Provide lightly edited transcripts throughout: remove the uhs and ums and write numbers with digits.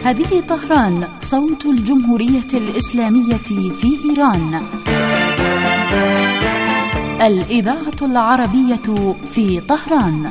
هذه طهران، صوت الجمهورية الإسلامية في إيران. الإذاعة العربية في طهران.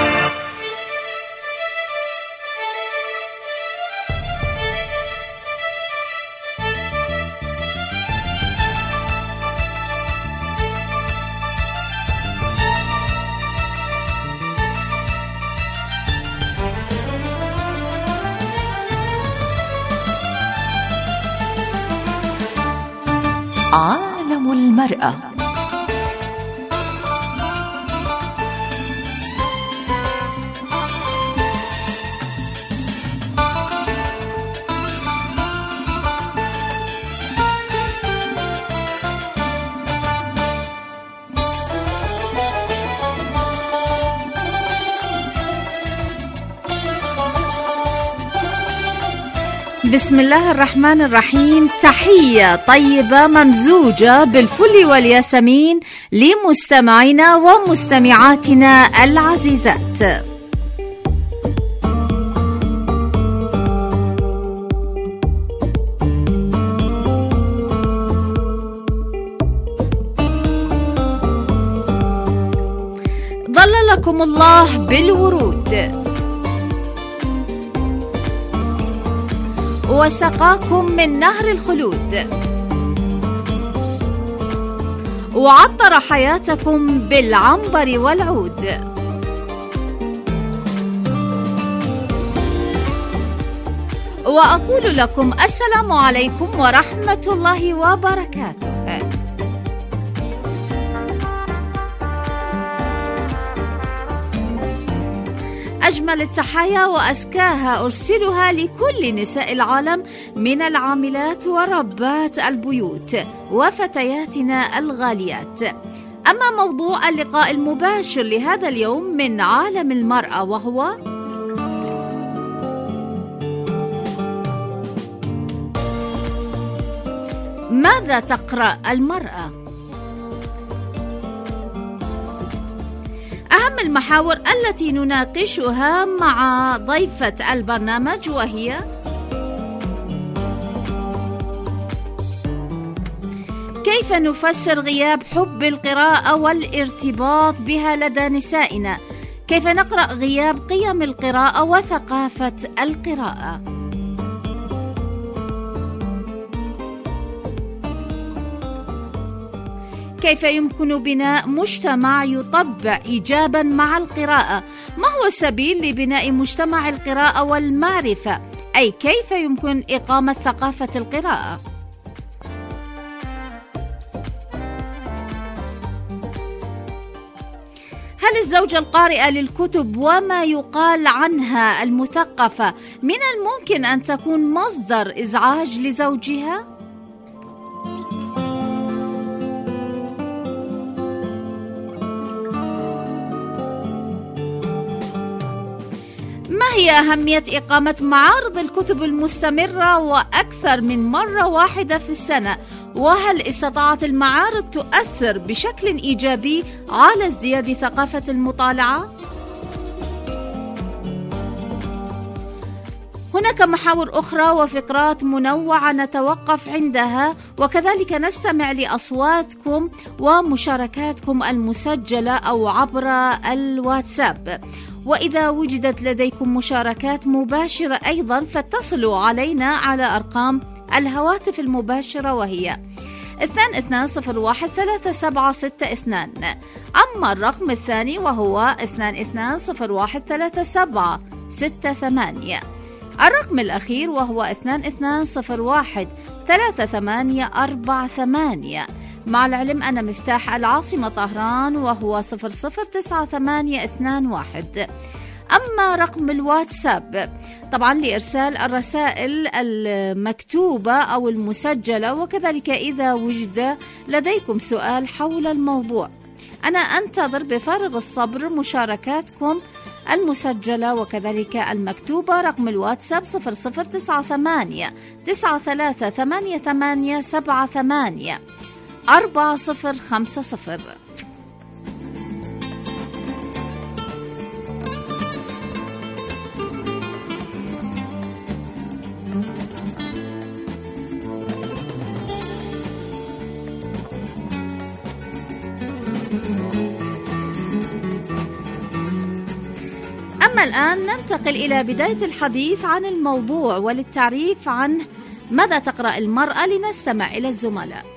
عالم المرأة. بسم الله الرحمن الرحيم. تحية طيبة ممزوجة بالفل والياسمين لمستمعينا ومستمعاتنا العزيزات. ظللكم الله بالورود وسقاكم من نهر الخلود وعطر حياتكم بالعنبر والعود. وأقول لكم السلام عليكم ورحمة الله وبركاته. أجمل التحايا وأزكاها أرسلها لكل نساء العالم من العاملات وربات البيوت وفتياتنا الغاليات. أما موضوع اللقاء المباشر لهذا اليوم من عالم المرأة وهو ماذا تقرأ المرأة؟ أهم المحاور التي نناقشها مع ضيفة البرنامج وهي كيف نفسر غياب حب القراءة والارتباط بها لدى نسائنا؟ كيف نقرأ غياب قيم القراءة وثقافة القراءة؟ كيف يمكن بناء مجتمع يطبع إيجابا مع القراءة؟ ما هو السبيل لبناء مجتمع القراءة والمعرفة؟ أي كيف يمكن إقامة ثقافة القراءة؟ هل الزوجة القارئة للكتب وما يقال عنها المثقفة من الممكن أن تكون مصدر إزعاج لزوجها؟ ما هي أهمية إقامة معارض الكتب المستمرة وأكثر من مرة واحدة في السنة؟ وهل استطاعت المعارض تؤثر بشكل إيجابي على ازدياد ثقافة المطالعة؟ هناك محاور أخرى وفقرات منوعة نتوقف عندها، وكذلك نستمع لأصواتكم ومشاركاتكم المسجلة أو عبر الواتساب. وإذا وجدت لديكم مشاركات مباشرة أيضا فاتصلوا علينا على أرقام الهواتف المباشرة وهي 22013762. أما الرقم الثاني وهو 22013768. الرقم الأخير وهو 22013848. مع العلم أن مفتاح العاصمة طهران وهو 009821. أما رقم الواتساب طبعا لإرسال الرسائل المكتوبة أو المسجلة، وكذلك إذا وجد لديكم سؤال حول الموضوع. أنا أنتظر بفارغ الصبر مشاركاتكم المسجلة وكذلك المكتوبة. رقم الواتساب 0098-9388-78-4050. أما الآن ننتقل إلى بداية الحديث عن الموضوع وللتعريف عن ماذا تقرأ المرأة. لنستمع إلى الزملاء.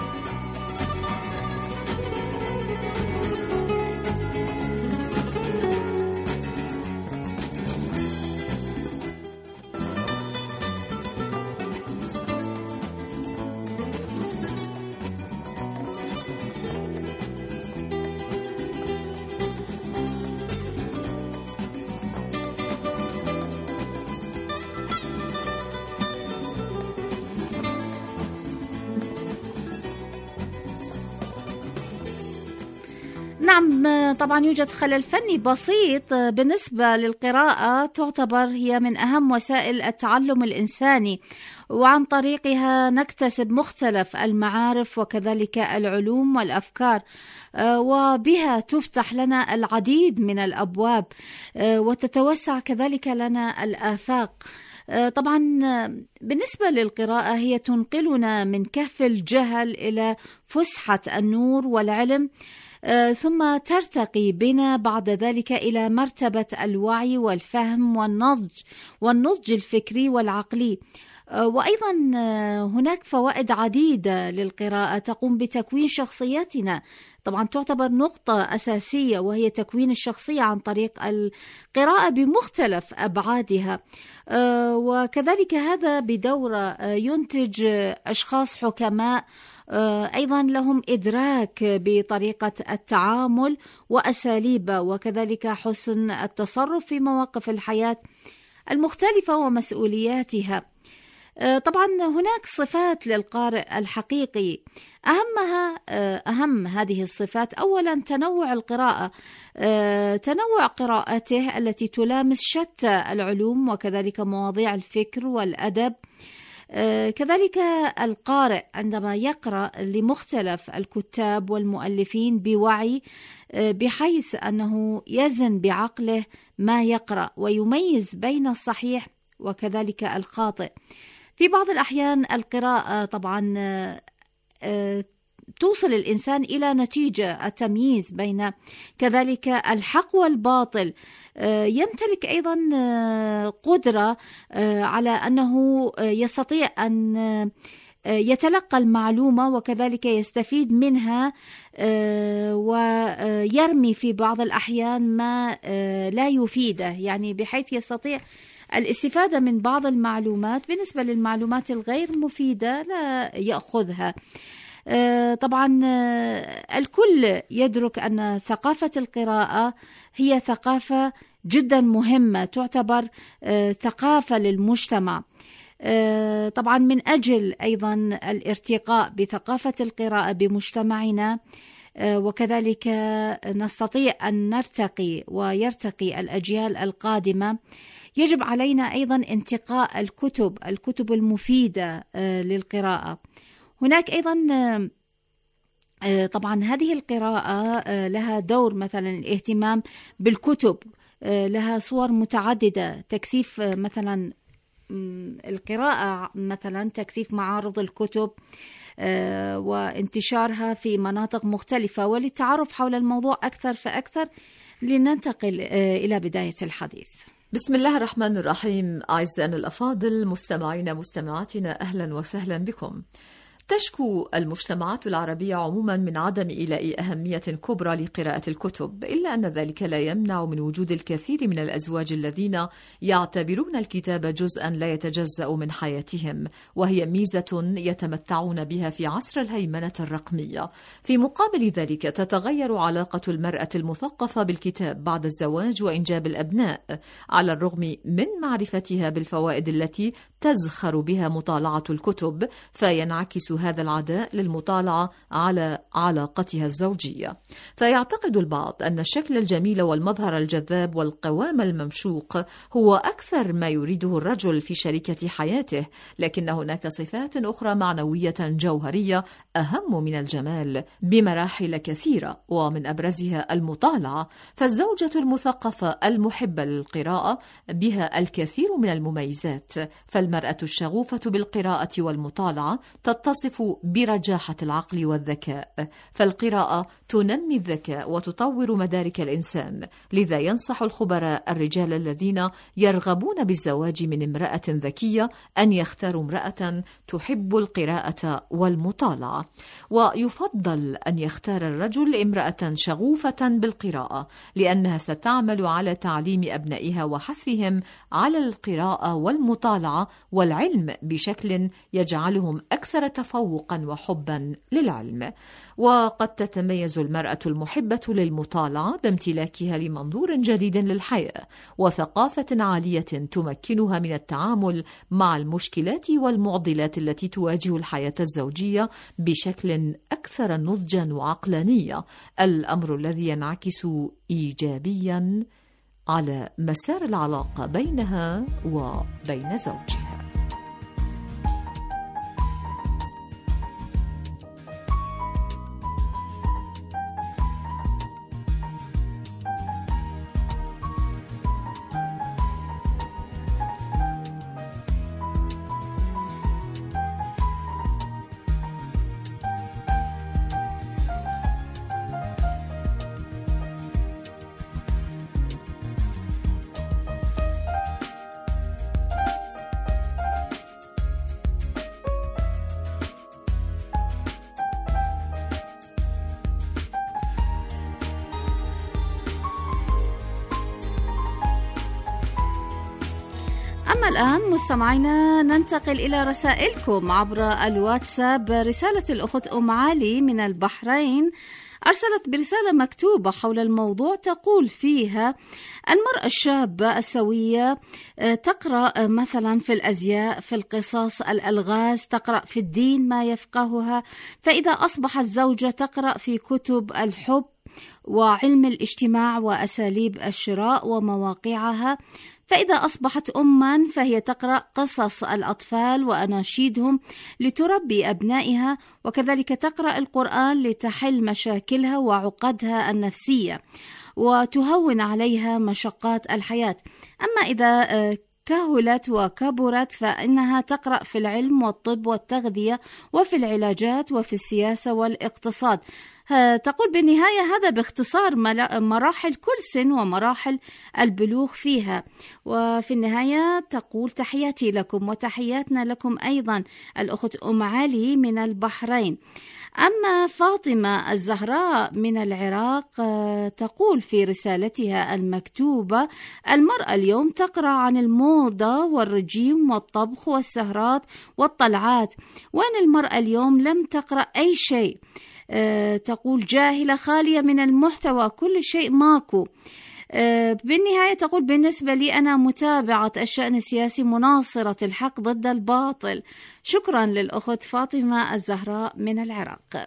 نعم، طبعا يوجد خلل فني بسيط بالنسبة للقراءة، تعتبر هي من أهم وسائل التعلم الإنساني، وعن طريقها نكتسب مختلف المعارف وكذلك العلوم والأفكار، وبها تفتح لنا العديد من الأبواب وتتوسع كذلك لنا الآفاق. طبعا بالنسبة للقراءة هي تنقلنا من كهف الجهل إلى فسحة النور والعلم، ثم ترتقي بنا بعد ذلك إلى مرتبة الوعي والفهم والنضج الفكري والعقلي. وأيضا هناك فوائد عديدة للقراءة تقوم بتكوين شخصياتنا. طبعا تعتبر نقطة أساسية وهي تكوين الشخصية عن طريق القراءة بمختلف أبعادها، وكذلك هذا بدورة ينتج أشخاص حكماء أيضا لهم إدراك بطريقة التعامل وأساليبه، وكذلك حسن التصرف في مواقف الحياة المختلفة ومسؤولياتها. طبعا هناك صفات للقارئ الحقيقي، أهم هذه الصفات أولا تنوع القراءة، تنوع قراءته التي تلامس شتى العلوم وكذلك مواضيع الفكر والأدب. كذلك القارئ عندما يقرأ لمختلف الكتاب والمؤلفين بوعي، بحيث أنه يزن بعقله ما يقرأ ويميز بين الصحيح وكذلك الخاطئ. في بعض الأحيان القراءة طبعا توصل الإنسان إلى نتيجة التمييز بين كذلك الحق والباطل. يمتلك أيضا قدرة على أنه يستطيع أن يتلقى المعلومة وكذلك يستفيد منها، ويرمي في بعض الأحيان ما لا يفيده، يعني بحيث يستطيع الاستفادة من بعض المعلومات. بالنسبة للمعلومات الغير مفيدة لا يأخذها. طبعا الكل يدرك أن ثقافة القراءة هي ثقافة جدا مهمة، تعتبر ثقافة للمجتمع. طبعا من أجل أيضا الارتقاء بثقافة القراءة بمجتمعنا، وكذلك نستطيع أن نرتقي ويرتقي الأجيال القادمة، يجب علينا أيضا انتقاء الكتب المفيدة للقراءة. هناك أيضا طبعا هذه القراءة لها دور، مثلا الاهتمام بالكتب لها صور متعددة، تكثيف مثلا القراءة، مثلا تكثيف معارض الكتب وانتشارها في مناطق مختلفة. وللتعرف حول الموضوع أكثر فأكثر لننتقل إلى بداية الحديث. بسم الله الرحمن الرحيم. أعزائنا الأفاضل، مستمعينا مستمعاتنا، أهلا وسهلا بكم. تشكو المجتمعات العربية عموما من عدم إيلاء أهمية كبرى لقراءة الكتب، إلا أن ذلك لا يمنع من وجود الكثير من الأزواج الذين يعتبرون الكتاب جزءا لا يتجزأ من حياتهم، وهي ميزة يتمتعون بها في عصر الهيمنة الرقمية. في مقابل ذلك تتغير علاقة المرأة المثقفة بالكتاب بعد الزواج وإنجاب الأبناء، على الرغم من معرفتها بالفوائد التي تزخر بها مطالعة الكتب، فينعكس هذا العداء للمطالعة على علاقتها الزوجية. فيعتقد البعض أن الشكل الجميل والمظهر الجذاب والقوام الممشوق هو أكثر ما يريده الرجل في شريكة حياته، لكن هناك صفات أخرى معنوية جوهرية أهم من الجمال بمراحل كثيرة، ومن أبرزها المطالعة. فالزوجة المثقفة المحبة للقراءة بها الكثير من المميزات، فالمرأة الشغوفة بالقراءة والمطالعة تتصف تتصف برجاحة العقل والذكاء، فالقراءة تنمي الذكاء وتطور مدارك الإنسان. لذا ينصح الخبراء الرجال الذين يرغبون بالزواج من امرأة ذكية أن يختاروا امرأة تحب القراءة والمطالعة، ويفضل أن يختار الرجل امرأة شغوفة بالقراءة، لأنها ستعمل على تعليم أبنائها وحثهم على القراءة والمطالعة والعلم بشكل يجعلهم أكثر تفوقا وحبا للعلم. وقد تتميز المرأة المحبة للمطالعة بامتلاكها لمنظور جديد للحياة وثقافة عالية تمكنها من التعامل مع المشكلات والمعضلات التي تواجه الحياة الزوجية بشكل أكثر نضجا وعقلانية، الأمر الذي ينعكس إيجابيا على مسار العلاقة بينها وبين زوجها. أما الآن مستمعينا ننتقل إلى رسائلكم عبر الواتساب. رسالة الأخت أم علي من البحرين أرسلت برسالة مكتوبة حول الموضوع، تقول فيها: المرأة الشابة السوية تقرأ مثلا في الأزياء، في القصص، الألغاز، تقرأ في الدين ما يفقهها، فإذا أصبحت زوجة تقرأ في كتب الحب وعلم الاجتماع وأساليب الشراء ومواقعها، فإذا أصبحت أماً فهي تقرأ قصص الأطفال وأناشيدهم لتربي أبنائها، وكذلك تقرأ القرآن لتحل مشاكلها وعقدها النفسية وتهون عليها مشقات الحياة. أما إذا كهلت وكبرت فإنها تقرأ في العلم والطب والتغذية وفي العلاجات وفي السياسة والاقتصاد. تقول بالنهاية هذا باختصار مراحل كل سن ومراحل البلوغ فيها. وفي النهاية تقول: تحياتي لكم وتحياتنا لكم أيضا الأخت أم علي من البحرين. أما فاطمة الزهراء من العراق تقول في رسالتها المكتوبة: المرأة اليوم تقرأ عن الموضة والرجيم والطبخ والسهرات والطلعات، وأن المرأة اليوم لم تقرأ أي شيء. تقول جاهلة خالية من المحتوى، كل شيء ماكو. بالنهاية تقول: بالنسبة لي أنا متابعة الشأن السياسي مناصرة الحق ضد الباطل. شكرا للأخت فاطمة الزهراء من العراق.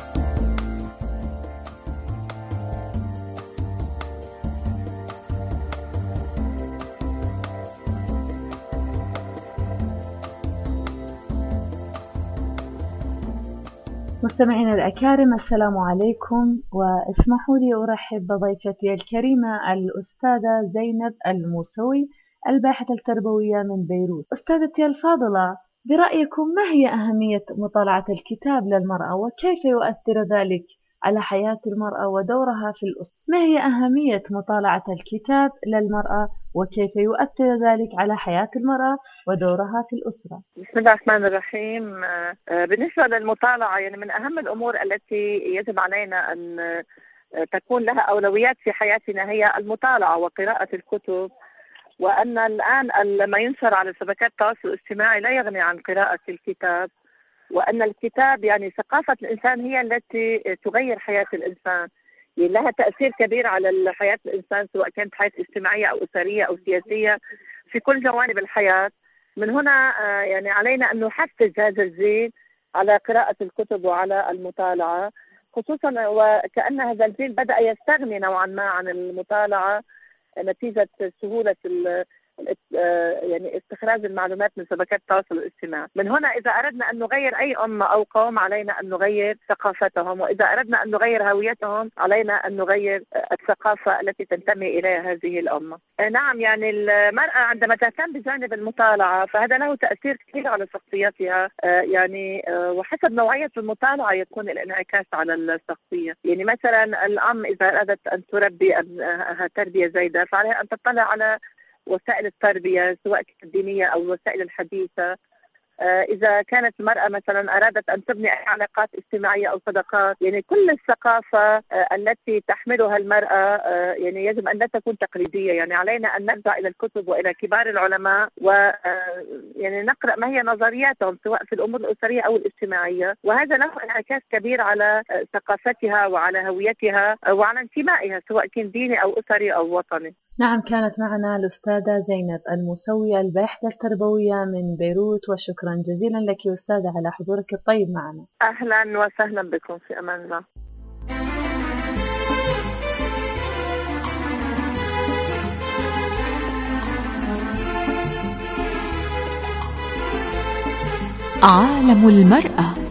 مستمعينا الأكارم، السلام عليكم، واسمحوا لي أرحب بضيفتي الكريمة الأستاذة زينب الموسوي، الباحثة التربوية من بيروت. أستاذتي الفاضلة، برأيكم ما هي أهمية مطالعة الكتاب للمرأة، وكيف يؤثر ذلك على حياة المرأة ودورها في الأسرة؟ ما هي أهمية مطالعة الكتاب للمرأة وكيف يؤثر ذلك على حياة المرأة ودورها في الأسرة؟ بسم الله الرحمن الرحيم. بالنسبة للمطالعة، يعني من أهم الأمور التي يجب علينا أن تكون لها أولويات في حياتنا هي المطالعة وقراءة الكتب، وأن الآن ما ينشر على شبكات التواصل الاجتماعي لا يغني عن قراءة الكتاب، وأن الكتاب يعني ثقافة الإنسان هي التي تغير حياة الإنسان، لها تأثير كبير على حياة الإنسان، سواء كانت حياة اجتماعية أو أسرية أو سياسية، في كل جوانب الحياة. من هنا يعني علينا أن نحفز هذا الجيل على قراءة الكتب وعلى المطالعة، خصوصا وكأن هذا الجيل بدأ يستغني نوعا ما عن المطالعة نتيجة سهولة يعني استخراج المعلومات من شبكات التواصل الاجتماعي. من هنا إذا أردنا أن نغير أي أمة أو قوم علينا أن نغير ثقافتهم، وإذا أردنا أن نغير هويتهم علينا أن نغير الثقافة التي تنتمي إليها هذه الأمة. نعم، يعني المرأة عندما تهتم بجانب المطالعة فهذا له تأثير كثير على شخصيتها، يعني وحسب نوعية المطالعة يكون الانعكاس على الشخصية. يعني مثلا الأم إذا أرادت أن تربي أبنائها تربية جيدة فعليها أن تطلع على وسائل التربية سواء كانت دينية أو الوسائل الحديثة. إذا كانت المرأة مثلا أرادت أن تبني علاقات اجتماعية أو صداقات، يعني كل الثقافة التي تحملها المرأة يعني يجب أن لا تكون تقليدية. يعني علينا أن نرجع إلى الكتب وإلى كبار العلماء ويعني نقرأ ما هي نظرياتهم سواء في الأمور الأسرية أو الاجتماعية، وهذا له انعكاس كبير على ثقافتها وعلى هويتها وعلى انتمائها سواء كان ديني أو أسري أو وطني. نعم، كانت معنا الأستاذة زينب الموسوي الباحثة التربوية من بيروت، وشكرا جزيلا لك أستاذة على حضورك الطيب معنا. أهلا وسهلا بكم، في أمان الله. عالم المرأة.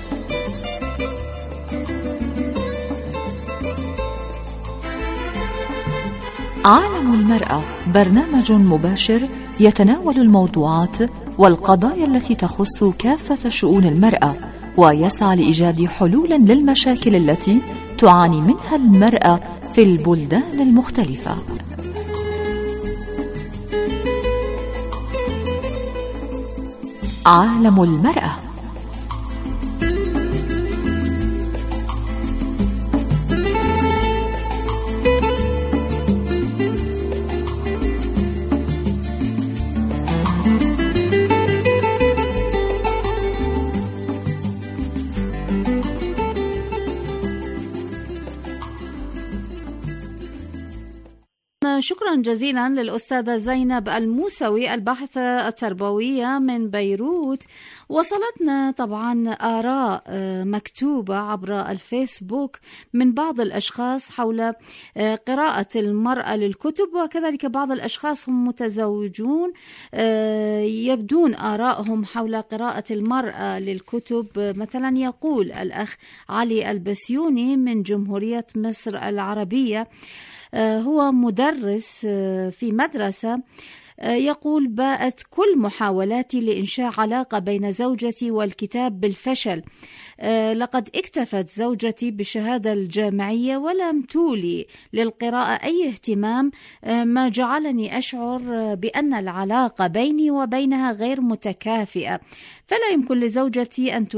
عالم المرأة برنامج مباشر يتناول الموضوعات والقضايا التي تخص كافة شؤون المرأة، ويسعى لإيجاد حلول للمشاكل التي تعاني منها المرأة في البلدان المختلفة. عالم المرأة. شكرا جزيلا للأستاذة زينب الموسوي الباحثة التربوية من بيروت. وصلتنا طبعا آراء مكتوبة عبر الفيسبوك من بعض الأشخاص حول قراءة المرأة للكتب، وكذلك بعض الأشخاص هم متزوجون يبدون آراءهم حول قراءة المرأة للكتب. مثلا يقول الأخ علي البسيوني من جمهورية مصر العربية، هو مدرس في مدرسة، يقول: باءت كل محاولاتي لإنشاء علاقة بين زوجتي والكتاب بالفشل. لقد اكتفت زوجتي بالشهادة الجامعية ولم تولي للقراءة أي اهتمام، ما جعلني أشعر بأن العلاقة بيني وبينها غير متكافئة، فلا يمكن لزوجتي أن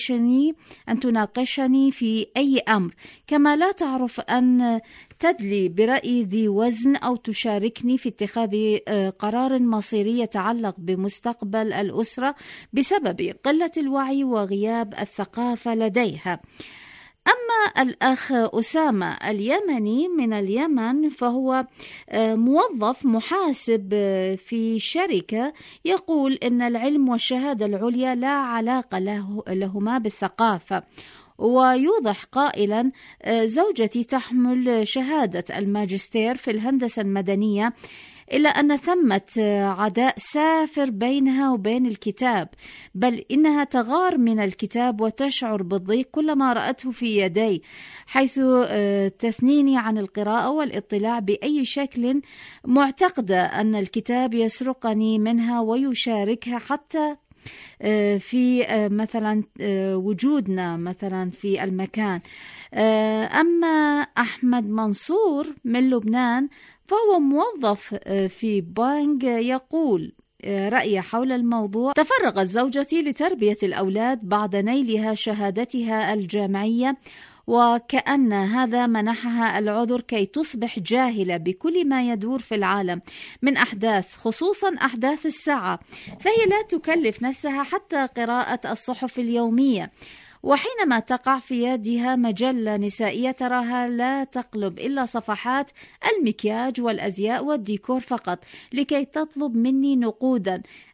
تناقشني في أي أمر، كما لا تعرف أن تدلي برأي ذي وزن أو تشاركني في اتخاذ قرار مصيري يتعلق بمستقبل الأسرة بسبب قلة الوعي وغياب الثقافة لديها. أما الأخ أسامة اليمني من اليمن، فهو موظف محاسب في شركة، يقول إن العلم والشهادة العليا لا علاقة لهما بالثقافة، ويوضح قائلا: زوجتي تحمل شهادة الماجستير في الهندسة المدنية، إلا أن ثمة عداء سافر بينها وبين الكتاب، بل إنها تغار من الكتاب وتشعر بالضيق كلما رأته في يدي، حيث تثنيني عن القراءة والاطلاع بأي شكل، معتقدة أن الكتاب يسرقني منها ويشاركها حتى في مثلا وجودنا مثلا في المكان. أما أحمد منصور من لبنان، فهو موظف في بانك، يقول رأي حول الموضوع: تفرغت زوجتي لتربية الأولاد بعد نيلها شهادتها الجامعية، وكأن هذا منحها العذر كي تصبح جاهلة بكل ما يدور في العالم من أحداث، خصوصا أحداث الساعة، فهي لا تكلف نفسها حتى قراءة الصحف اليومية، وحينما تقع في يدها مجلة نسائية تراها لا تقلب إلا صفحات المكياج والأزياء والديكور فقط لكي تطلب مني نقودا.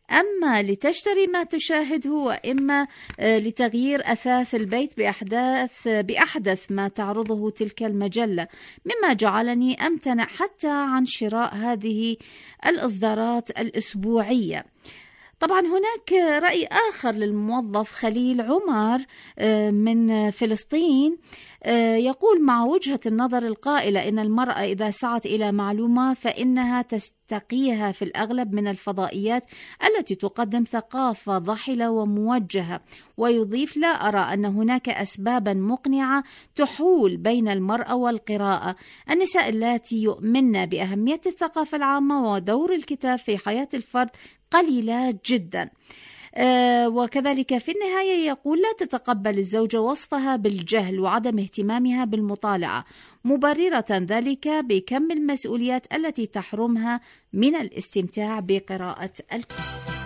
أما لتشتري ما تشاهده وإما لتغيير أثاث البيت بأحدث ما تعرضه تلك المجلة، مما جعلني أمتنع حتى عن شراء هذه الإصدارات الأسبوعية. طبعا هناك رأي آخر للموظف خليل عمر من فلسطين، يقول: مع وجهة النظر القائلة إن المرأة إذا سعت إلى معلومة فإنها تستقيها في الأغلب من الفضائيات التي تقدم ثقافة ضحلة وموجهة، ويضيف: لا أرى أن هناك أسبابا مقنعة تحول بين المرأة والقراءة. النساء اللاتي يؤمن بأهمية الثقافة العامة ودور الكتاب في حياة الفرد قليلات جدا. وكذلك في النهاية يقول: لا تتقبل الزوجة وصفها بالجهل وعدم اهتمامها بالمطالعة، مبررة ذلك بكم المسؤوليات التي تحرمها من الاستمتاع بقراءة الكتب.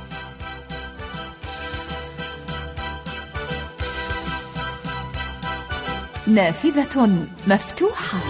نافذة مفتوحة.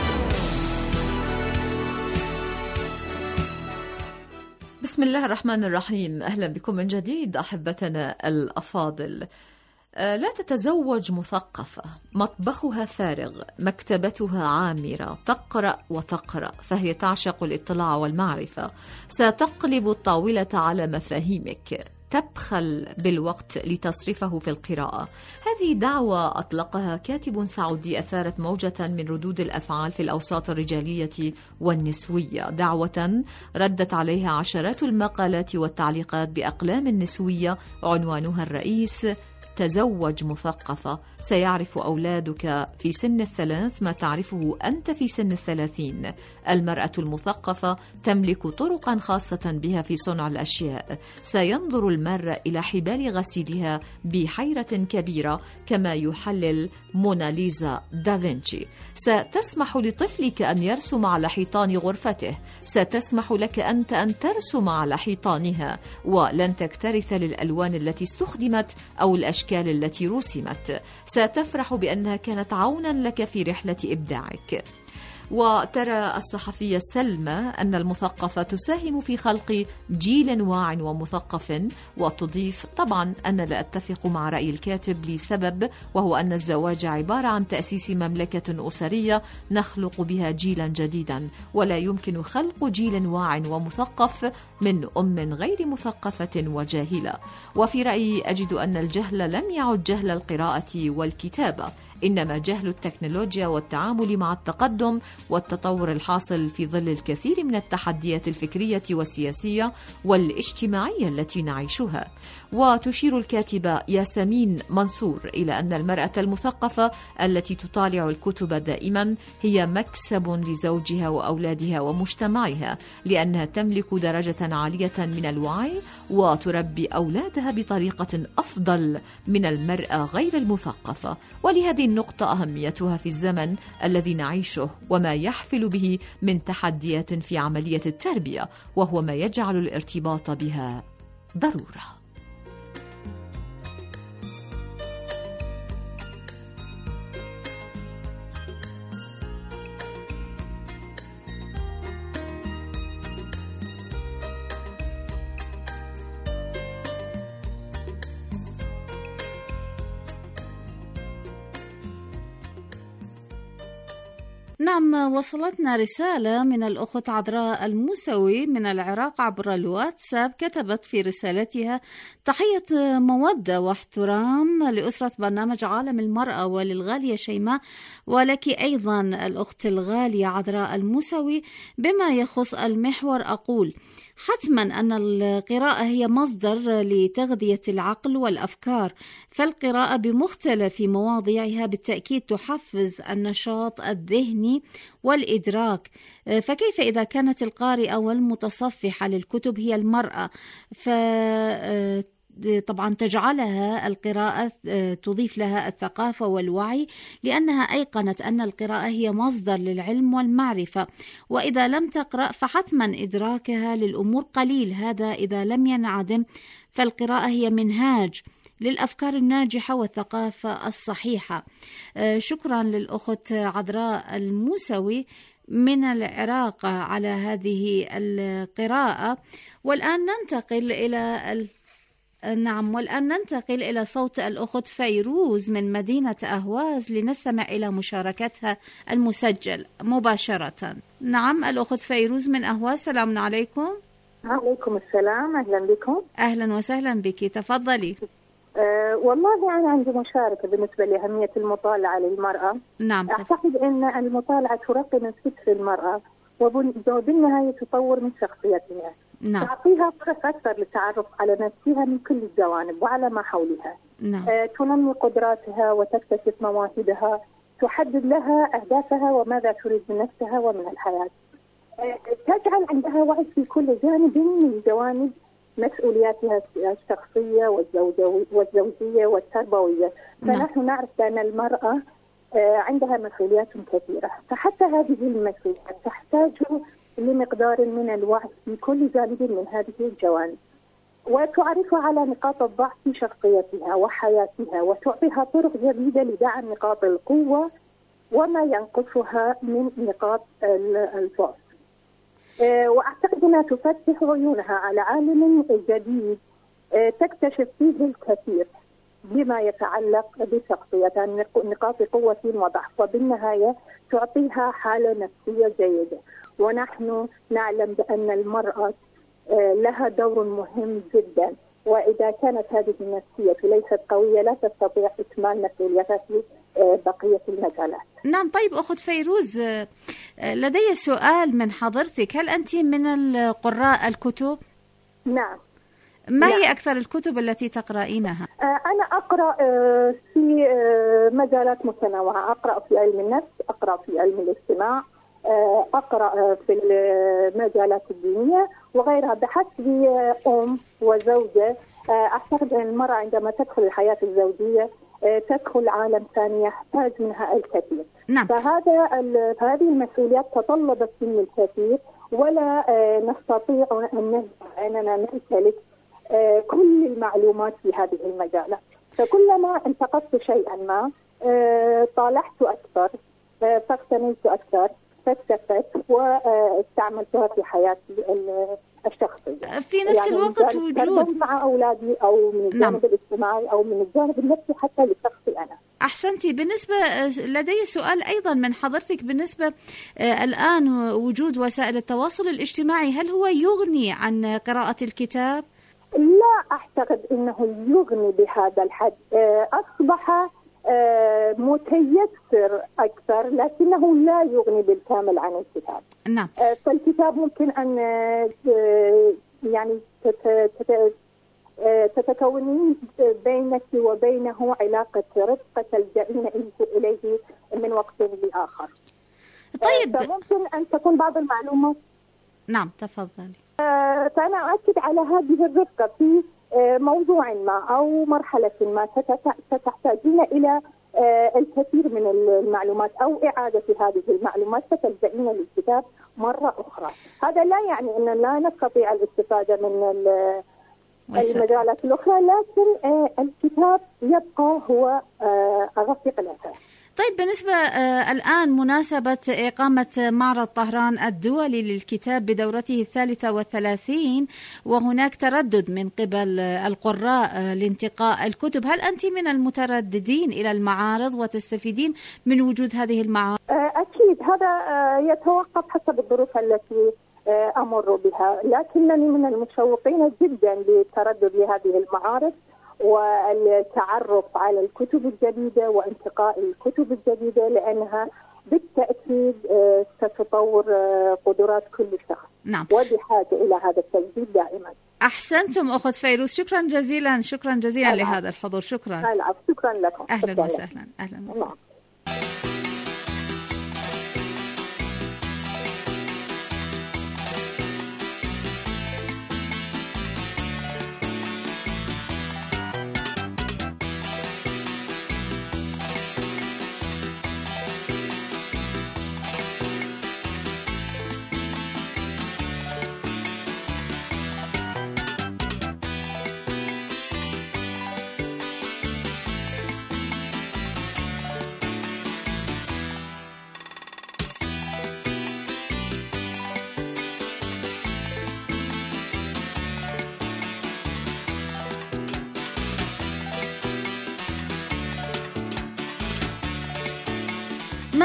بسم الله الرحمن الرحيم. أهلا بكم من جديد أحبتنا الأفاضل. لا تتزوج مثقفة، مطبخها فارغ، مكتبتها عامرة، تقرأ وتقرأ، فهي تعشق الاطلاع والمعرفة، ستقلب الطاولة على مفاهيمك، تبخل بالوقت لتصرفه في القراءة. هذه دعوة أطلقها كاتب سعودي أثارت موجة من ردود الأفعال في الأوساط الرجالية والنسوية، دعوة ردت عليها عشرات المقالات والتعليقات بأقلام نسوية عنوانها الرئيس: تزوج مثقفة، سيعرف أولادك في سن 3 ما تعرفه أنت في سن 30. المرأة المثقفة تملك طرقا خاصة بها في صنع الأشياء، سينظر المرء إلى حبال غسيلها بحيرة كبيرة كما يحلل موناليزا دافنشي. ستسمح لطفلك أن يرسم على حيطان غرفته، ستسمح لك أنت أن ترسم على حيطانها، ولن تكترث للألوان التي استخدمت أو الأشكال التي رسمت. ستفرح بأنها كانت عونا لك في رحلة إبداعك. وترى الصحفية سلمى أن المثقفة تساهم في خلق جيل واع ومثقف، وتضيف: طبعا أنا لا أتفق مع رأي الكاتب لسبب، وهو أن الزواج عبارة عن تأسيس مملكة أسرية نخلق بها جيلا جديدا، ولا يمكن خلق جيل واع ومثقف من أم غير مثقفة وجاهلة. وفي رأيي أجد أن الجهل لم يعد جهل القراءة والكتابة، إنما جهل التكنولوجيا والتعامل مع التقدم والتطور الحاصل في ظل الكثير من التحديات الفكرية والسياسية والاجتماعية التي نعيشها. وتشير الكاتبة ياسمين منصور إلى أن المرأة المثقفة التي تطالع الكتب دائما هي مكسب لزوجها وأولادها ومجتمعها، لأنها تملك درجة عالية من الوعي وتربي أولادها بطريقة أفضل من المرأة غير المثقفة. ولهذه النقطة أهميتها في الزمن الذي نعيشه وما يحفل به من تحديات في عملية التربية، وهو ما يجعل الارتباط بها ضرورة. نعم، وصلتنا رسالة من الأخت عذراء الموسوي من العراق عبر الواتساب. كتبت في رسالتها: تحية مودة واحترام لأسرة برنامج عالم المرأة وللغالية شيماء، ولك أيضا الأخت الغالية عذراء الموسوي. بما يخص المحور أقول: حتما أن القراءة هي مصدر لتغذية العقل والأفكار، فالقراءة بمختلف مواضيعها بالتأكيد تحفز النشاط الذهني والإدراك. فكيف إذا كانت القارئة والمتصفحة للكتب هي المرأة؟ طبعا تجعلها القراءة تضيف لها الثقافة والوعي، لأنها أيقنت أن القراءة هي مصدر للعلم والمعرفة، وإذا لم تقرأ فحتما إدراكها للأمور قليل، هذا إذا لم ينعدم. فالقراءة هي منهاج للأفكار الناجحة والثقافة الصحيحة. شكرا للأخت عذراء الموسوي من العراق على هذه القراءة. والآن ننتقل إلى نعم، والآن ننتقل إلى صوت الأخت فيروز من مدينة أهواز لنستمع إلى مشاركتها المسجل مباشرة. نعم، الأخت فيروز من أهواز، سلام عليكم. عليكم السلام، أهلا بكم. أهلا وسهلا بك، تفضلي. والله أنا عندي مشاركة بالنسبة لأهمية المطالعة للمرأة. نعم. أعتقد أن المطالعة ترقي من فكر المرأة وبالنهاية تطور من شخصيتها. نعم. تعطيها فرص أكثر للتعرف على نفسها من كل الجوانب وعلى ما حولها. نعم. تنمي قدراتها وتكتشف مواهبها، تحدد لها أهدافها وماذا تريد من نفسها ومن الحياة. تجعل عندها وعي في كل جانب من جوانب مسؤولياتها الشخصية والزوجية والتربوية. فنحن نعرف أن المرأة عندها مسؤوليات كثيرة، فحتى هذه المسؤوليات تحتاج لمقدار من الوعي في كل جانب من هذه الجوانب، وتعرفها على نقاط الضعف في شخصيتها وحياتها، وتعطيها طرق جديدة لدعم نقاط القوة وما ينقصها من نقاط الضعف. وأعتقد أنها تفتح عيونها على عالم جديد تكتشف فيه الكثير بما يتعلق بشخصيتها، نقاط قوة وضعف، وبالنهاية تعطيها حالة نفسية جيدة. ونحن نعلم بأن المرأة لها دور مهم جدا، وإذا كانت هذه النفسية ليست قوية لا تستطيع إكمال مسؤولياتها في بقية المجالات. نعم. طيب أخت فيروز، لدي سؤال من حضرتك، هل أنت من القراء الكتب؟ نعم. ما هي أكثر الكتب التي تقرأينها؟ أنا أقرأ في مجالات متنوعة، أقرأ في علم النفس، أقرأ في علم الاجتماع، أقرأ في المجالات الدينية وغيرها بحسب أم وزوجة. أعتقد أن المرأة عندما تدخل الحياة الزوجية تدخل عالم ثاني يحتاج منها الكثير. نعم. فهذه المسؤوليات تطلبت مني الكثير، ولا نستطيع أننا نمتلك كل المعلومات في هذه المجالات. فكلما انتقدت شيئا ما طالعت أكثر، فاقتنيت أكثر، فاستفدت واستعملتها في حياتي الشخصية. في نفس يعني الوقت وجود مع أولادي أو من الجانب الاجتماعي أو من الجانب النفسي حتى لشخصي أنا. أحسنتي. بالنسبة لدي سؤال أيضا من حضرتك، بالنسبة الآن وجود وسائل التواصل الاجتماعي، هل هو يغني عن قراءة الكتاب؟ لا أعتقد أنه يغني بهذا الحد. أصبح متيسر أكثر، لكنه لا يغني بالكامل عن الكتاب. نعم. فالكتاب ممكن أن يعني تتكونين بينك وبينه علاقة رفقة تلجئين إليه من وقت لآخر. طيب. فممكن أن تكون بعض المعلومات. نعم، تفضلي. فأنا أؤكد على هذه الرفقة في موضوع ما أو مرحلة ما ستحتاجين إلى الكثير من المعلومات أو إعادة هذه المعلومات، فتلجئين للكتاب مرة أخرى. هذا لا يعني أن لا نستطيع الاستفادة من المجالات الأخرى، لكن الكتاب يبقى هو الرفيق الأساسي. طيب، بالنسبة الآن مناسبة إقامة معرض طهران الدولي للكتاب بدورته 33، وهناك تردد من قبل القراء لانتقاء الكتب، هل أنت من المترددين إلى المعارض وتستفيدين من وجود هذه المعارض؟ أكيد، هذا يتوقف حسب الظروف التي أمر بها، لكنني من المتشوقين جدا للتردد لهذه المعارض والتعرف على الكتب الجديدة وانتقاء الكتب الجديدة، لأنها بالتأكيد ستطور قدرات كل شخص. نعم. وبحاجة إلى هذا التجديد دائما. أحسنتم أخت فيروز، شكرا جزيلا، شكرا جزيلا لهذا الحضور. شكرا. شكرا لكم. أهلا وسهلا. أهلا وسهلا.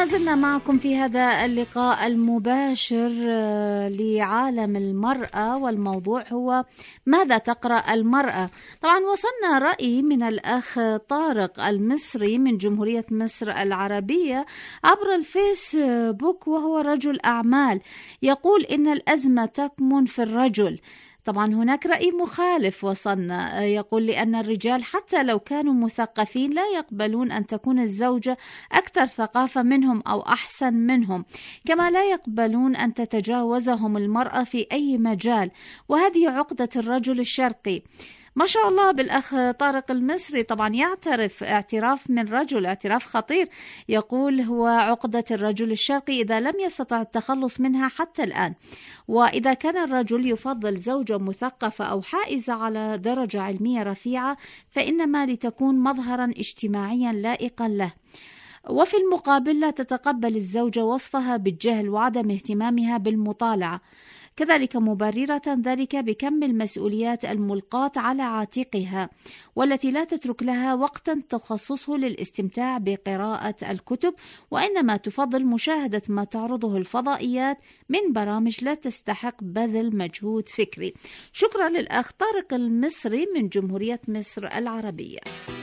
ما زلنا معكم في هذا اللقاء المباشر لعالم المرأة، والموضوع هو ماذا تقرأ المرأة. طبعا وصلنا رأي من الأخ طارق المصري من جمهورية مصر العربية عبر الفيسبوك، وهو رجل أعمال، يقول إن الأزمة تكمن في الرجل. طبعا هناك رأي مخالف وصلنا، يقول لأن الرجال حتى لو كانوا مثقفين لا يقبلون أن تكون الزوجة أكثر ثقافة منهم أو أحسن منهم، كما لا يقبلون أن تتجاوزهم المرأة في أي مجال، وهذه عقدة الرجل الشرقي. ما شاء الله بالأخ طارق المصري، طبعا يعترف اعتراف من رجل، اعتراف خطير، يقول هو عقدة الرجل الشرقي إذا لم يستطع التخلص منها حتى الآن. وإذا كان الرجل يفضل زوجة مثقفة أو حائزة على درجة علمية رفيعة فإنما لتكون مظهرا اجتماعيا لائقا له، وفي المقابل لا تتقبل الزوجة وصفها بالجهل وعدم اهتمامها بالمطالعة، كذلك مبررة ذلك بكم المسؤوليات الملقاة على عاتقها، والتي لا تترك لها وقتا تخصصه للاستمتاع بقراءة الكتب، وإنما تفضل مشاهدة ما تعرضه الفضائيات من برامج لا تستحق بذل مجهود فكري. شكرا للأخ طارق المصري من جمهورية مصر العربية.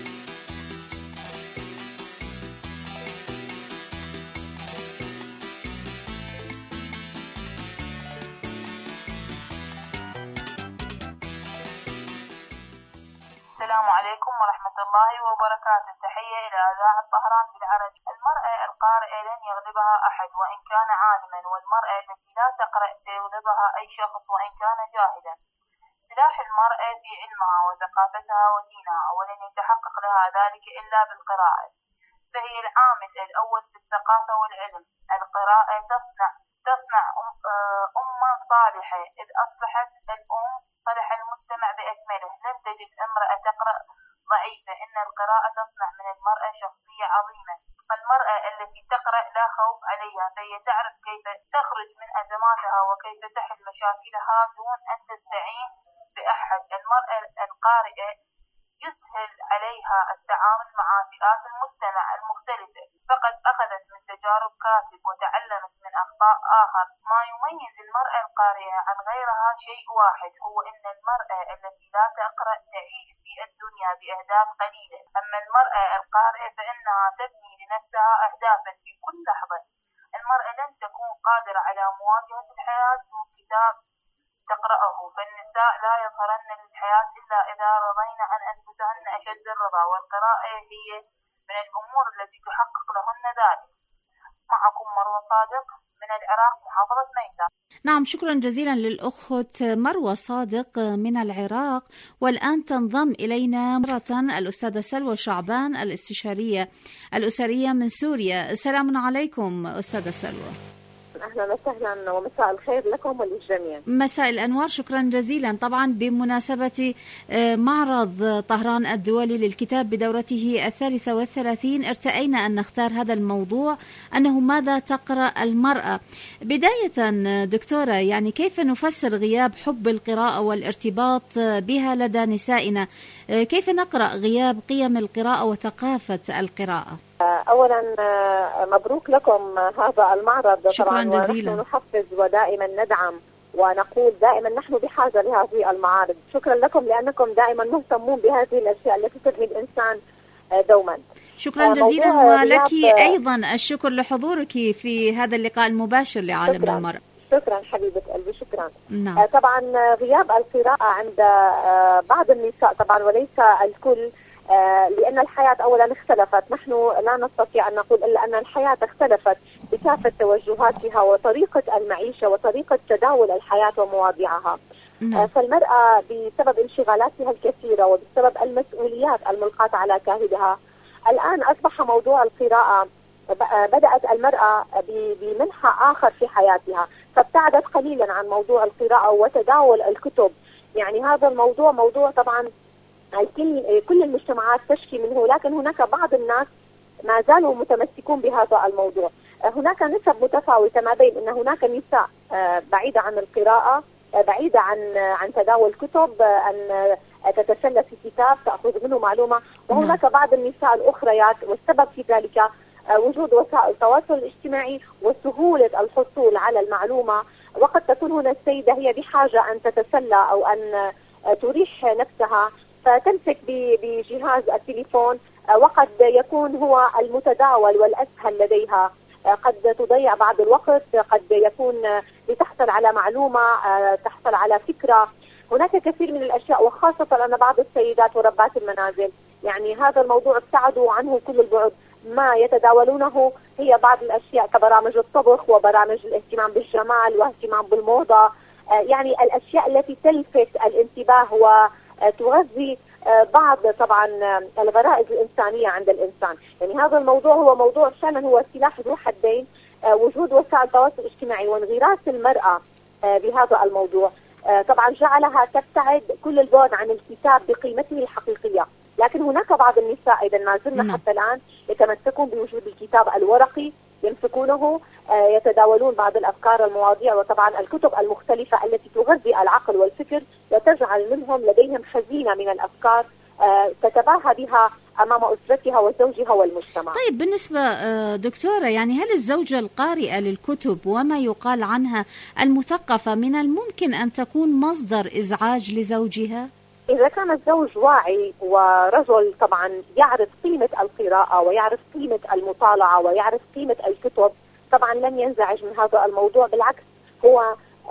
السلام عليكم ورحمة الله وبركاته. تحية إلى إذاعة طهران بالعربي. المرأة القارئة لن يغلبها أحد وإن كان عالما، والمرأة التي لا تقرأ سيغلبها أي شخص وإن كان جاهلا. سلاح المرأة في علمها وثقافتها ودينها، ولن يتحقق لها ذلك إلا بالقراءة، فهي العامل الأول في الثقافة والعلم. القراءة تصنع أمة صالحة، إذ أصلحت الأم صلح المجتمع بأكمله. لن تجد امرأة تقرأ ضعيفة، إن القراءة تصنع من المرأة شخصية عظيمة. المرأة التي تقرأ لا خوف عليها، فهي تعرف كيف تخرج من أزماتها وكيف تحل مشاكلها دون أن تستعين بأحد. المرأة القارئة يسهل عليها التعامل مع فئات المجتمع المختلفة، فقد أخذت من تجارب كاتب وتعلمت من أخطاء آخر. ما يميز المرأة القارئة عن غيرها شيء واحد، هو أن المرأة التي لا تقرأ تعيش في الدنيا بأهداف قليلة، أما المرأة القارئة فإنها تبني لنفسها أهدافا في كل لحظة. المرأة لن تكون قادرة على مواجهة الحياة دون كتاب تقرأه، فالنساء لا يظهرن للحياة إلا إذا رضين عن أنفسهن أشد الرضا، والقراءة هي من الأمور التي تحقق لهن ذلك. معكم مروة صادق من العراق، محافظة ميسا. نعم، شكرا جزيلا للأخت مروة صادق من العراق. والآن تنضم إلينا مرة الأستاذة سلوى شعبان، الاستشارية الأسرية من سوريا. السلام عليكم أستاذة سلوى. أهلا وسهلا ومساء الخير لكم وللجميع. مساء الأنوار، شكرا جزيلا. طبعا بمناسبة معرض طهران الدولي للكتاب بدورته 33 ارتأينا أن نختار هذا الموضوع، أنه ماذا تقرأ المرأة. بداية دكتورة، يعني كيف نفسر غياب حب القراءة والارتباط بها لدى نسائنا؟ كيف نقرأ غياب قيم القراءة وثقافة القراءة؟ أولا مبروك لكم هذا المعرض. شكرا جزيلا. ونحن نحفز ودائما ندعم ونقول دائما نحن بحاجة لهذه المعارض. شكرا لكم لأنكم دائما مهتمون بهذه الأشياء التي تبني الإنسان دوما. شكرا جزيلا، ولك أيضا الشكر لحضورك في هذا اللقاء المباشر لعالم المرأة. شكرا حبيبة قلبي، شكرا. نعم. طبعا غياب القراءة عند بعض النساء طبعا وليس الكل، لأن الحياة أولا اختلفت. نحن لا نستطيع أن نقول إلا أن الحياة اختلفت بكافة توجهاتها وطريقة المعيشة وطريقة تداول الحياة ومواضيعها. فالمرأة بسبب انشغالاتها الكثيرة وبسبب المسؤوليات الملقاة على كاهلها الآن أصبح موضوع القراءة، بدأت المرأة بمنحى آخر في حياتها، فابتعدت قليلا عن موضوع القراءة وتداول الكتب. يعني هذا الموضوع موضوع طبعا كل المجتمعات تشكي منه، لكن هناك بعض الناس ما زالوا متمسكون بهذا الموضوع. هناك نسب متفاوتة ما بين أن هناك نساء بعيدة عن القراءة، بعيدة عن تداول كتب، أن تتسلى في كتاب تأخذ منه معلومة، وهناك بعض النساء الأخريات، والسبب في ذلك وجود وسائل التواصل الاجتماعي وسهولة الحصول على المعلومة. وقد تكون هنا السيدة هي بحاجة أن تتسلى أو أن تريح نفسها فتمسك بجهاز التليفون، وقد يكون هو المتداول والأسهل لديها. قد تضيع بعض الوقت، قد يكون لتحصل على معلومة، تحصل على فكرة. هناك كثير من الأشياء، وخاصة أن بعض السيدات وربات المنازل يعني هذا الموضوع ابتعدوا عنه كل البعد. ما يتداولونه هي بعض الأشياء كبرامج الطبخ وبرامج الاهتمام بالجمال واهتمام بالموضة، يعني الأشياء التي تلفت الانتباه وتغذي بعض طبعا الغرائز الإنسانية عند الإنسان. يعني هذا الموضوع هو موضوع فعلا هو سلاح ذو حدين. وجود وسائل التواصل الاجتماعي وانغراس المرأة بهذا الموضوع طبعا جعلها تبتعد كل البعد عن الكتاب بقيمته الحقيقية. لكن هناك بعض النساء إذا ما زلنا حتى الآن يتمسكون بوجود الكتاب الورقي، يمسكونه، يتداولون بعض الأفكار المواضيع وطبعا الكتب المختلفة التي تغذي العقل والفكر وتجعل منهم لديهم خزينة من الأفكار تتباهى بها أمام أسرتها وزوجها والمجتمع. طيب بالنسبة دكتورة، يعني هل الزوجة القارئة للكتب وما يقال عنها المثقفة من الممكن أن تكون مصدر إزعاج لزوجها؟ إذا كان الزوج واعي ورجل طبعا يعرف قيمة القراءة ويعرف قيمة المطالعة ويعرف قيمة الكتب، طبعا لن ينزعج من هذا الموضوع. بالعكس، هو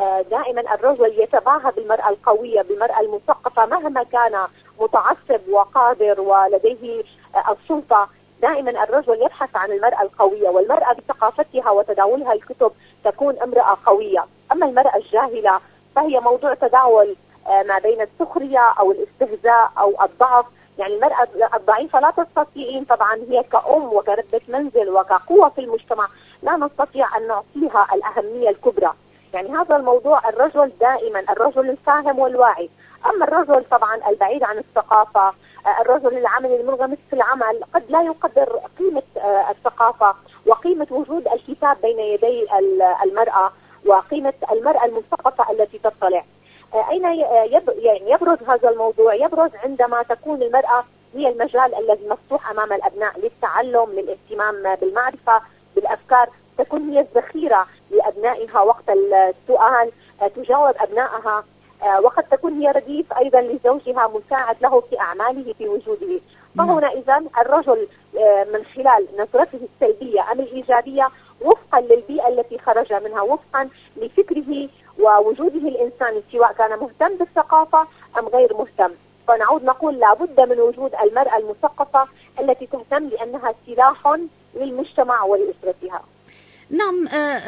دائما الرجل يتباهى بالمرأة القوية، بالمرأة المثقفة، مهما كان متعصب وقادر ولديه السلطة. دائما الرجل يبحث عن المرأة القوية، والمرأة بثقافتها وتداولها الكتب تكون امرأة قوية. أما المرأة الجاهلة فهي موضوع تداول ما بين السخرية أو الاستهزاء أو الضعف. يعني المرأة الضعيفة لا تستطيعين طبعا هي كأم وكربة منزل وكقوة في المجتمع لا نستطيع أن نعطيها الأهمية الكبرى. يعني هذا الموضوع الرجل دائما الرجل الفاهم والواعي. أما الرجل طبعا البعيد عن الثقافة، الرجل العمل المنغمس في العمل، قد لا يقدر قيمة الثقافة وقيمة وجود الكتاب بين يدي المرأة وقيمة المرأة المثقفة التي تطلع. أين يعني يبرز هذا الموضوع؟ يبرز عندما تكون المرأة هي المجال الذي مفتوح أمام الأبناء للتعلم، للاهتمام بالمعرفة، بالأفكار. تكون هي الذخيرة لأبنائها وقت السؤال، تجاوب أبنائها، وقد تكون هي رديف أيضا لزوجها، مساعد له في أعماله في وجوده. فهنا إذن الرجل من خلال نظرته السلبية أم الإيجابية وفقا للبيئة التي خرج منها، وفقا لفكره ووجوده الإنساني، سواء كان مهتم بالثقافة أم غير مهتم. فنعود نقول لابد من وجود المرأة المثقفة التي تهتم لأنها سلاح للمجتمع ولأسرتها. نعم.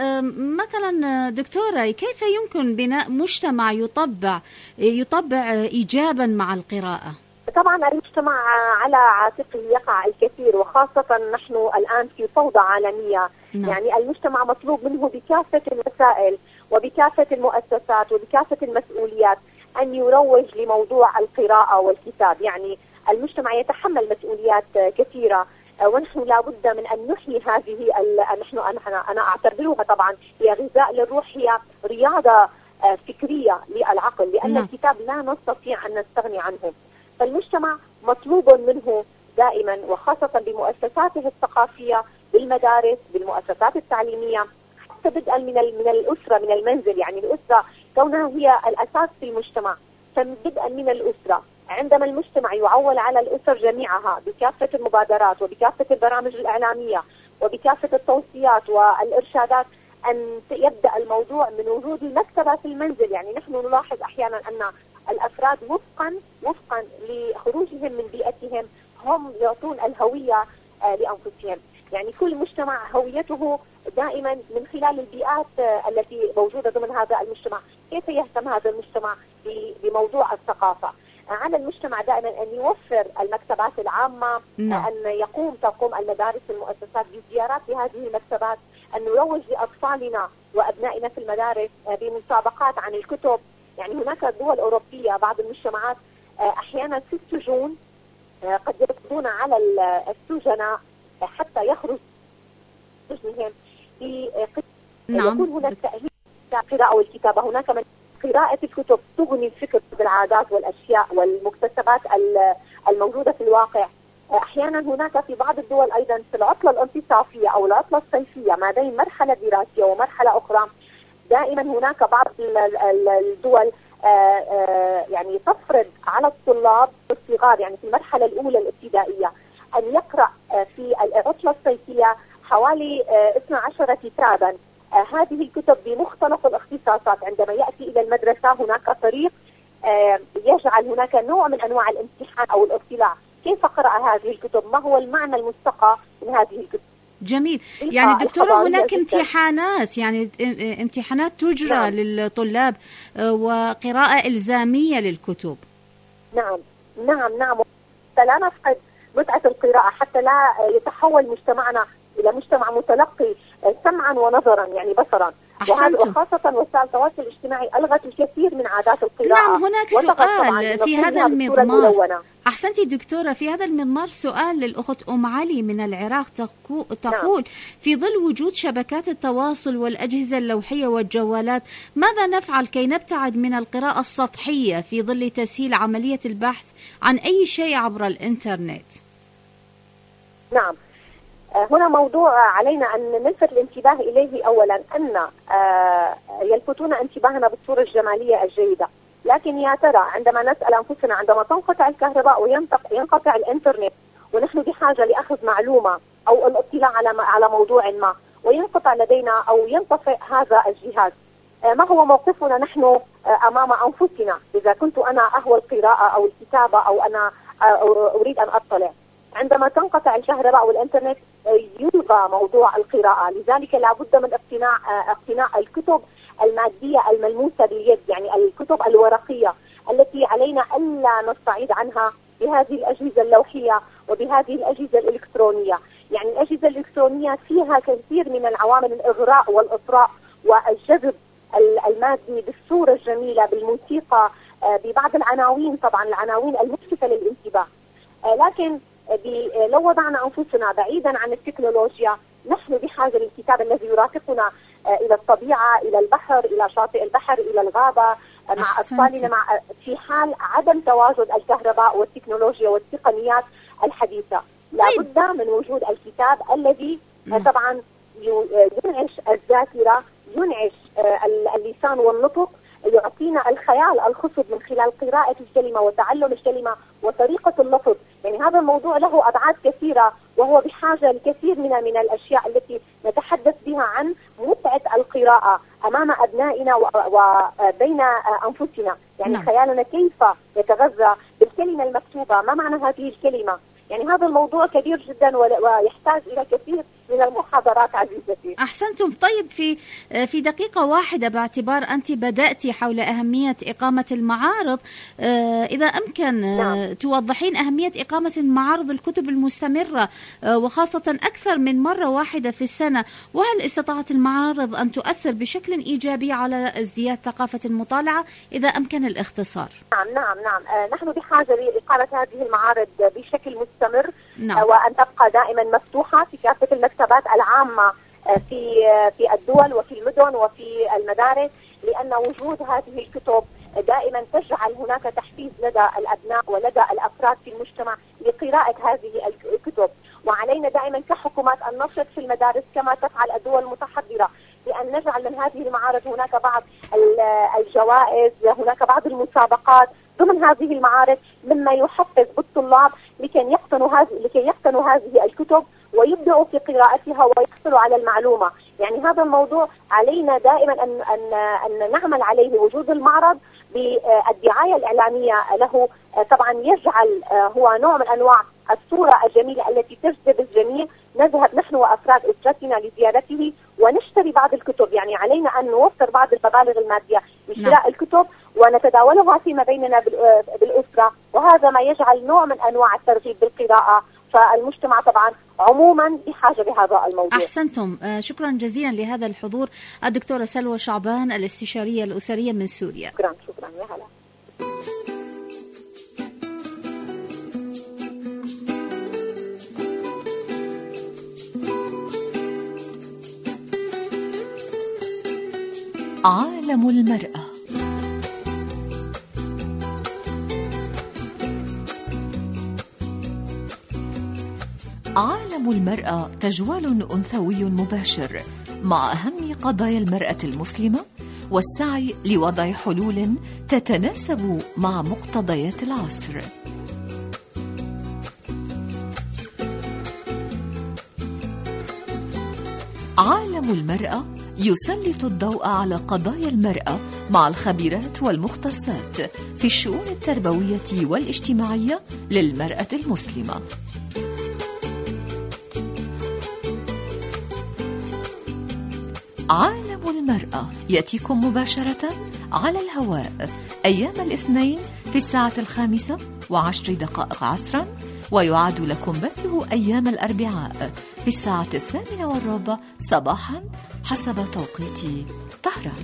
مثلا دكتورة، كيف يمكن بناء مجتمع يطبع إيجابا مع القراءة؟ طبعا المجتمع على عاتقه يقع الكثير، وخاصة نحن الآن في فوضى عالمية. يعني المجتمع مطلوب منه بكافة الوسائل وبكافة المؤسسات وبكافة المسؤوليات أن يروج لموضوع القراءة والكتاب. يعني المجتمع يتحمل مسؤوليات كثيرة، ونحن لابد من أن نحيي هذه أنا أعتبرها طبعا هي غذاء للروح، هي رياضة فكرية للعقل، لأن الكتاب لا نستطيع أن نستغني عنه. فالمجتمع مطلوب منه دائما، وخاصة بمؤسساته الثقافية، بالمدارس، بالمؤسسات التعليمية، حتى بدءا من الأسرة، من المنزل. يعني الأسرة كونها هي الأساس في المجتمع، فبدءا من الأسرة. عندما المجتمع يعول على الأسر جميعها بكافة المبادرات وبكافة البرامج الإعلامية وبكافة التوصيات والإرشادات، أن يبدأ الموضوع من وجود المكتبة في المنزل. يعني نحن نلاحظ أحيانا أن الأفراد وفقا لخروجهم من بيئتهم هم يعطون الهوية لأنفسهم. يعني كل مجتمع هويته دائما من خلال البيئات التي موجودة ضمن هذا المجتمع. كيف يهتم هذا المجتمع بموضوع الثقافة؟ على المجتمع دائما أن يوفر المكتبات العامة، أن تقوم المدارس والمؤسسات بزيارات لهذه المكتبات، أن نروج لأطفالنا وأبنائنا في المدارس بمسابقات عن الكتب. يعني هناك دول أوروبية بعض المجتمعات أحيانا في السجون قد يقضون على السجناء حتى يخرج سجنهم يكون هناك تأهيل القراءة والكتابة. هناك من قراءة الكتب تغني الفكر بالعادات والأشياء والمكتسبات الموجودة في الواقع. أحيانا هناك في بعض الدول أيضا في العطلة الانتصافية أو العطلة الصيفية ما بين مرحلة دراسية ومرحلة أخرى، دائما هناك بعض الدول يعني تفرض على الطلاب الصغار يعني في المرحلة الأولى الابتدائية أن يقرأ في العطلة الصيفية حوالي 12 كتابا. هذه الكتب بمختلف الاختصاصات. عندما يأتي إلى المدرسة هناك طريق يجعل هناك نوع من أنواع الامتحان أو الاطلاع، كيف قرأ هذه الكتب، ما هو المعنى المستقى من هذه الكتب. جميل. يعني دكتورة هناك امتحانات، يعني امتحانات تجرى نعم. للطلاب وقراءة إلزامية للكتب. نعم نعم نعم، حتى لا نفقد متعة القراءة، حتى لا يتحول مجتمعنا إلى مجتمع متلقي سمعا ونظرا يعني بصرا. وخاصة وسائل التواصل الاجتماعي ألغت الكثير من عادات القراءة. نعم، هناك سؤال في هذا المضمار. أحسنتي دكتورة، في هذا المضمار سؤال للأخت أم علي من العراق تقول نعم. في ظل وجود شبكات التواصل والأجهزة اللوحية والجوالات، ماذا نفعل كي نبتعد من القراءة السطحية في ظل تسهيل عملية البحث عن أي شيء عبر الإنترنت؟ نعم، هنا موضوع علينا أن نلفت الانتباه إليه. أولا أن يلفتون انتباهنا بالصورة الجمالية الجيدة، لكن يا ترى عندما نسأل أنفسنا عندما تنقطع الكهرباء وينقطع الإنترنت ونحن بحاجة لأخذ معلومة أو الاطلاع على موضوع ما وينقطع لدينا أو ينطفئ هذا الجهاز، ما هو موقفنا نحن أمام أنفسنا؟ إذا كنت أنا أهوى القراءة أو الكتابة أو أنا أريد أن أطلع، عندما تنقطع الكهرباء والإنترنت يلغى موضوع القراءة. لذلك لا بد من اقتناء الكتب المادية الملموسة باليد، يعني الكتب الورقية التي علينا ألا نستعيد عنها بهذه الأجهزة اللوحية وبهذه الأجهزة الإلكترونية. يعني الأجهزة الإلكترونية فيها كثير من العوامل الإغراء والإطراء والجذب المادي بالصورة الجميلة بالموسيقى ببعض العناوين، طبعا العناوين الملفتة للانتباه. لكن لو وضعنا أنفسنا بعيدا عن التكنولوجيا نحن بحاجة للكتاب الذي يرافقنا إلى الطبيعة، إلى البحر، إلى شاطئ البحر، إلى الغابة مع أطفالنا، في حال عدم تواجد الكهرباء والتكنولوجيا والتقنيات الحديثة. لابد من وجود الكتاب الذي طبعا ينعش الذاكرة، ينعش اللسان والنطق، يعطينا الخيال الخصب من خلال قراءة الكلمة وتعلم الكلمة وطريقة اللفظ. يعني هذا الموضوع له أبعاد كثيرة، وهو بحاجة لكثير من الأشياء التي نتحدث بها عن متعة القراءة أمام أبنائنا وبين أنفسنا. يعني نعم. خيالنا كيف يتغذى بالكلمة المكتوبة، ما معنى هذه الكلمة؟ يعني هذا الموضوع كبير جدا ويحتاج إلى كثير من المحاضرات عزيزتي. أحسنتم. طيب في دقيقة واحدة، باعتبار أنت بدأتي حول أهمية إقامة المعارض، إذا أمكن نعم. توضحين أهمية إقامة المعارض الكتب المستمرة وخاصة أكثر من مرة واحدة في السنة، وهل استطاعت المعارض أن تؤثر بشكل إيجابي على ازدياد ثقافة المطالعة؟ إذا أمكن الاختصار. نعم، نحن بحاجة لإقامة هذه المعارض بشكل مستمر نعم. وأن تبقى دائما مفتوحة في كافة المكتبات العامة في الدول وفي المدن وفي المدارس، لأن وجود هذه الكتب دائما تجعل هناك تحفيز لدى الأبناء ولدى الأفراد في المجتمع لقراءة هذه الكتب. وعلينا دائما كحكومات أن ننشط في المدارس كما تفعل الدول المتحضرة، لأن نجعل من هذه المعارض هناك بعض الجوائز، هناك بعض المسابقات ضمن هذه المعارض مما يحفز بالطلاب لكي يقتنوا هذه الكتب ويبدأوا في قراءتها ويحصلوا على المعلومة. يعني هذا الموضوع علينا دائما أن نعمل عليه. وجود المعرض بالدعاية الإعلامية له طبعا يجعل هو نوع من أنواع الصورة الجميلة التي تجذب الجميع. نذهب نحن وأفراد أسرتنا لزيارته ونشتري بعض الكتب، يعني علينا أن نوفر بعض المبالغ المادية لشراء الكتب ونتداولها فيما بيننا بالأسرة، وهذا ما يجعل نوع من أنواع الترغيب بالقراءة. فالمجتمع طبعا عموما بحاجة لهذا الموضوع. أحسنتم. شكرا جزيلا لهذا الحضور الدكتورة سلوى شعبان، الاستشارية الأسرية من سوريا. شكرا يا هلا. عالم المرأة. عالم المرأة تجوال أنثوي مباشر مع أهم قضايا المرأة المسلمة والسعي لوضع حلول تتناسب مع مقتضيات العصر. عالم المرأة يسلط الضوء على قضايا المرأة مع الخبيرات والمختصات في الشؤون التربوية والاجتماعية للمرأة المسلمة. عالم المرأة يأتيكم مباشرة على الهواء أيام الاثنين في 5:10 عصرا، ويعاد لكم بثه أيام الأربعاء في 8:15 صباحا حسب توقيت طهران.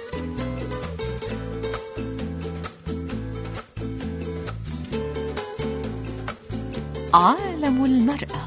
عالم المرأة.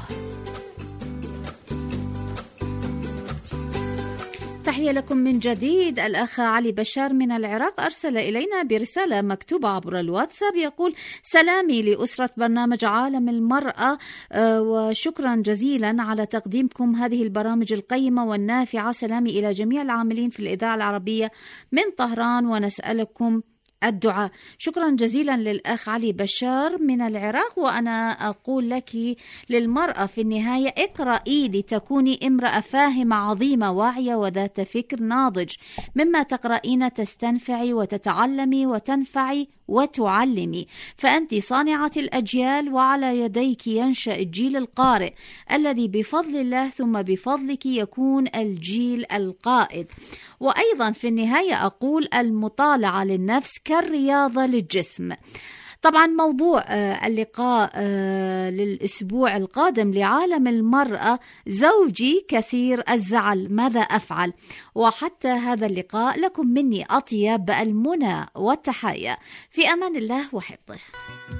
تحية لكم من جديد. الأخ علي بشار من العراق أرسل إلينا برسالة مكتوبة عبر الواتساب، يقول: سلامي لأسرة برنامج عالم المرأة، وشكرا جزيلا على تقديمكم هذه البرامج القيمة والنافعة. سلامي إلى جميع العاملين في الإذاعة العربية من طهران، ونسألكم الدعاء. شكرا جزيلا للأخ علي بشار من العراق. وأنا أقول لك للمرأة في النهاية: اقرأي لتكوني امرأة فاهمة عظيمة واعية وذات فكر ناضج. مما تقرأين تستنفعي وتتعلمي وتنفعي وتعلمي، فأنت صانعة الأجيال، وعلى يديك ينشأ الجيل القارئ الذي بفضل الله ثم بفضلك يكون الجيل القائد. وأيضا في النهاية أقول: المطالعة للنفس كالرياضة للجسم. طبعا موضوع اللقاء للأسبوع القادم لعالم المرأة: زوجي كثير الزعل، ماذا أفعل؟ وحتى هذا اللقاء لكم مني أطيب المنى والتحايا، في أمان الله وحفظه.